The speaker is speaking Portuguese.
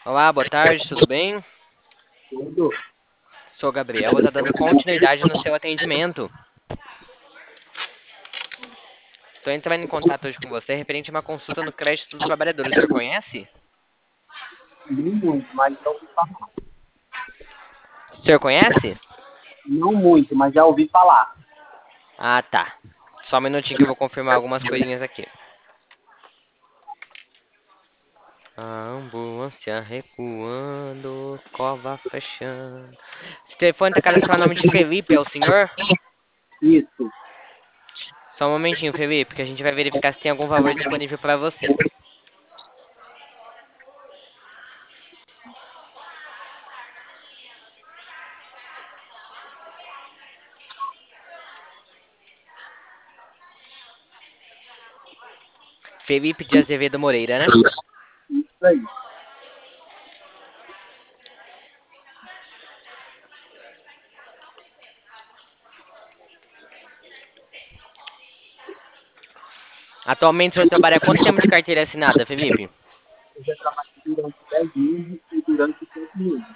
Olá, boa tarde, tudo bem? Tudo. Sou Gabriel, vou estar dando continuidade no seu atendimento. Estou entrando em contato hoje com você referente a uma consulta no crédito dos trabalhadores. O senhor conhece? Não muito, mas já ouvi falar. O senhor conhece? Não muito, mas já ouvi falar. Ah, tá. Só um minutinho que eu vou confirmar algumas coisinhas aqui. A ambulância recuando, cova fechando. Esse telefone tá cadastrado o nome de Felipe, é o senhor? Isso. Só um momentinho, Felipe, que a gente vai verificar se tem algum valor disponível para você. Felipe de Azevedo Moreira, né? Isso aí. Atualmente o senhor trabalha há quanto tempo de carteira assinada, Felipe? Eu já trabalhei durante 10 meses e durante 5 meses.